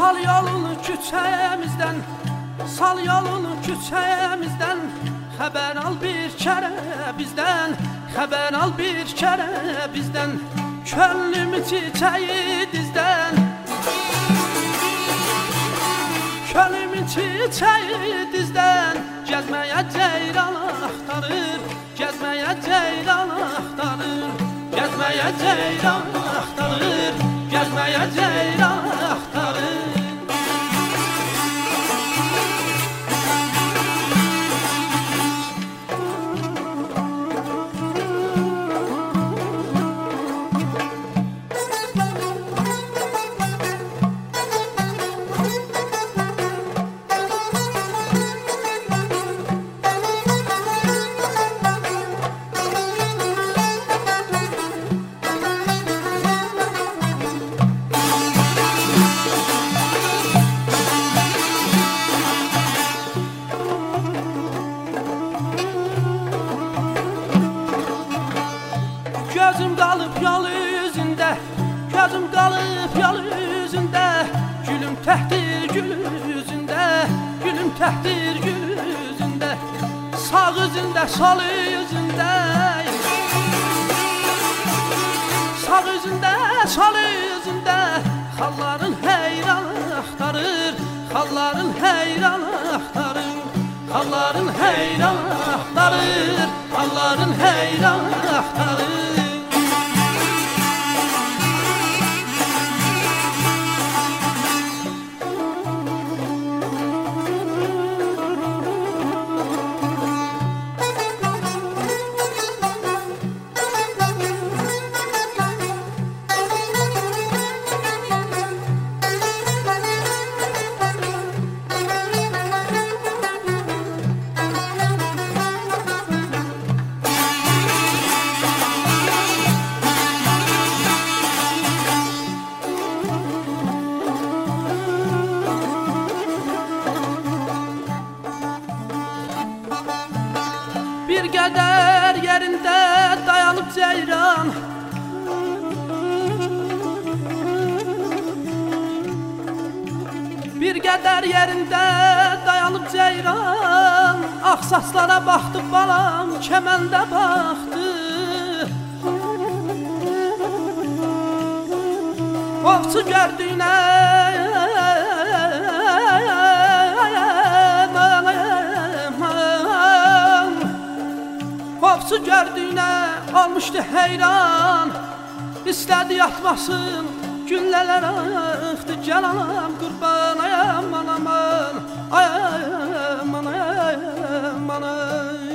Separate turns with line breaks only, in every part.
Sal yolunu küçəyimizdən, sal yolunu küçəyimizdən, xəbər al bir kərə bizdən, xəbər al bir kərə bizdən, könlümü çiçəyi dizdən, könlümü çiçəyi dizdən, gəzməyə ceyran axtarır, gəzməyə ceyran axtarır, gəzməyə ceyran axtarır, gəzməyə ceyran axtarır. Gözüm qalıb yol üzündə, gözüm qalıb yol üzündə, gülüm təhtir gül üzündə, gülüm təhtir gül üzündə, sağ üzündə, sol üzündə, sağ üzündə, sol üzündə, xalların heyranı axtarır, xalların heyranı axtarır, xalların heyranı axtarır, xalların heyranı axtarır. Bir qədər yerində dayanıb ceyran, bir qədər yerində dayanıb ceyran, ağ saçlara baxdı balam, kəməndə baxdı. Ovçu gördüyünə Ovçu gördüyünə olmuşdu heyran, istədi yatmasın, güllələr axdı, gəl anam qurban, ay aman aman, ay aman, ay aman, ay.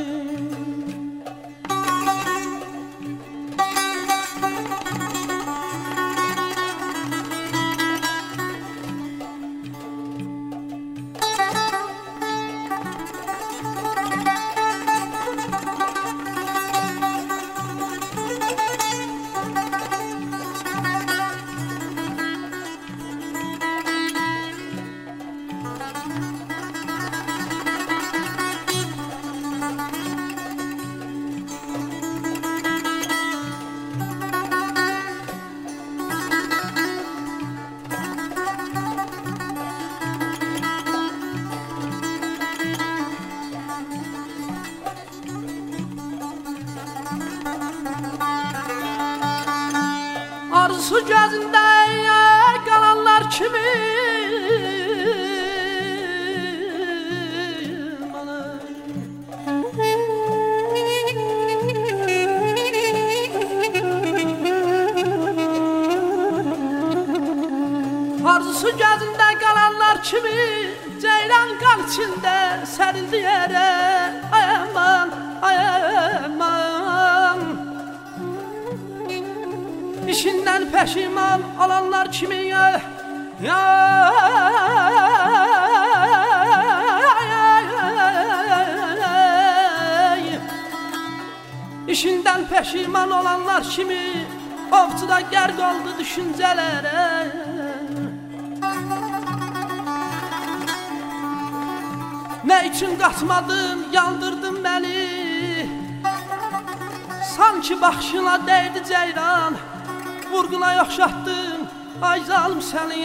Arzusu gözündə qalanlar kimi Arzusu gözündə qalanlar kimi ceyran qan içində sərildi yerə, ay aman, ay aman. İşindən peşiman olanlar kimi ya, İşindən peşiman olanlar kimi ovçuda qərq oldu düşüncələrə. Nə üçün qaçmadın, yandırdın məni, sanki baxışına dəydi ceyran, vurğuna yoxşatdın ay zalım səni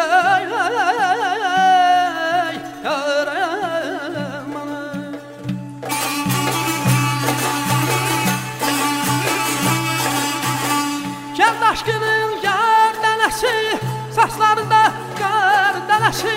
Gəl daşqının yar dənəsi, saçlarında qar dənəsi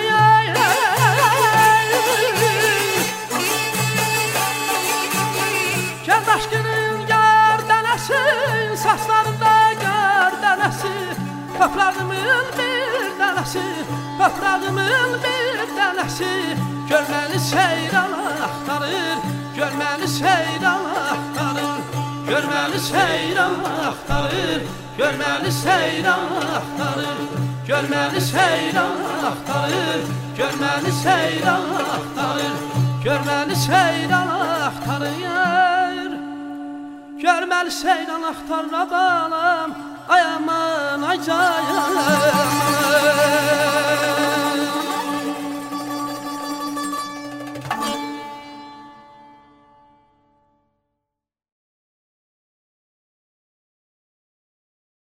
Gəl daşqının yar dənəsi, saçlarında qar dənəsi Toprağımın bir dənəsi, toprağımın bir dənəsi Görməni seyran axtarır, görməni seyran axtarır Görməni seyran axtarır, görməni seyran axtarır Görməni seyran axtarır, görməni seyran axtarır Görməni seyran axtarır Görməli seyran axtarır balam